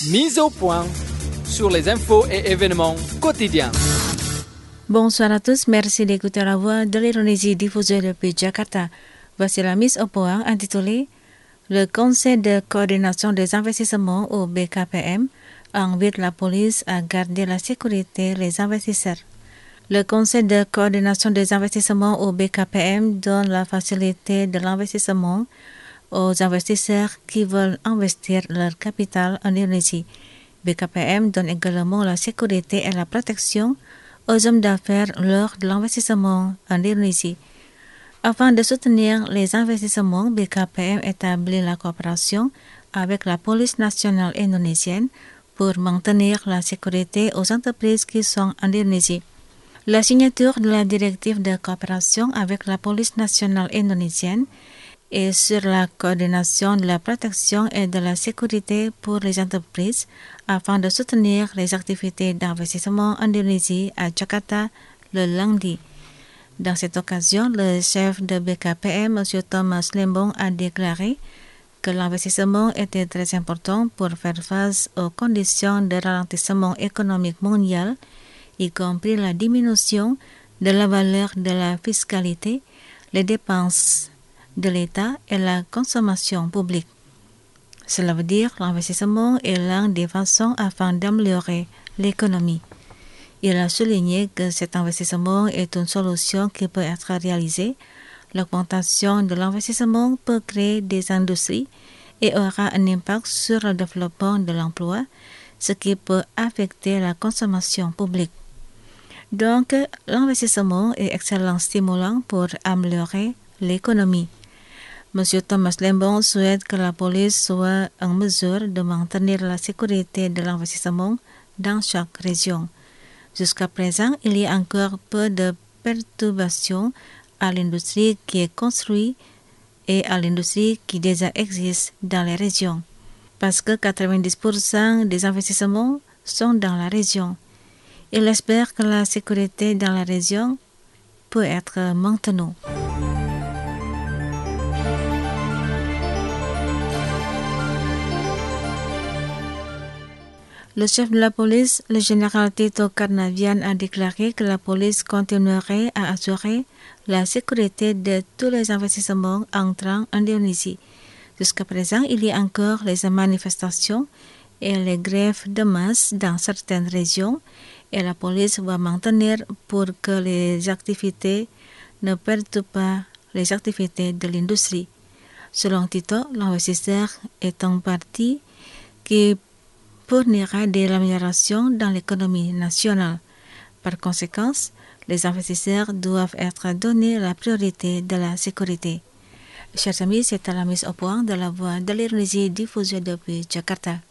Mise au point sur les infos et événements quotidiens. Bonsoir à tous, merci d'écouter la voix de l'Indonésie diffusée depuis Jakarta. Voici la mise au point intitulée Le Conseil de coordination des investissements au BKPM invite la police à garder la sécurité des investisseurs. Le Conseil de coordination des investissements au BKPM donne la facilité de l'investissement aux investisseurs qui veulent investir leur capital en Indonésie. BKPM donne également la sécurité et la protection aux hommes d'affaires lors de l'investissement en Indonésie. Afin de soutenir les investissements, BKPM établit la coopération avec la police nationale indonésienne pour maintenir la sécurité aux entreprises qui sont en Indonésie. La signature de la directive de coopération avec la police nationale indonésienne et sur la coordination de la protection et de la sécurité pour les entreprises afin de soutenir les activités d'investissement en Indonésie à Jakarta le lundi. Dans cette occasion, le chef de BKPM, M. Thomas Lembong, a déclaré que l'investissement était très important pour faire face aux conditions de ralentissement économique mondial, y compris la diminution de la valeur de la fiscalité, les dépenses de l'État et la consommation publique. Cela veut dire que l'investissement est l'une des façons afin d'améliorer l'économie. Il a souligné que cet investissement est une solution qui peut être réalisée. L'augmentation de l'investissement peut créer des industries et aura un impact sur le développement de l'emploi, ce qui peut affecter la consommation publique. Donc, l'investissement est excellent stimulant pour améliorer l'économie. M. Thomas Lembong souhaite que la police soit en mesure de maintenir la sécurité de l'investissement dans chaque région. Jusqu'à présent, il y a encore peu de perturbations à l'industrie qui est construite et à l'industrie qui déjà existe dans les régions, parce que 90% des investissements sont dans la région. Il espère que la sécurité dans la région peut être maintenue. Le chef de la police, le général Tito Karnavian, a déclaré que la police continuerait à assurer la sécurité de tous les investissements entrant en Indonésie. Jusqu'à présent, il y a encore les manifestations et les grèves de masse dans certaines régions et la police va maintenir pour que les activités ne perturbent pas les activités de l'industrie. Selon Tito, l'investisseur est un parti qui fournira de l'amélioration dans l'économie nationale. Par conséquent, les investisseurs doivent être donnés la priorité de la sécurité. Chers amis, c'est à la mise au point de la voix de l'Indonésie diffusée depuis Jakarta.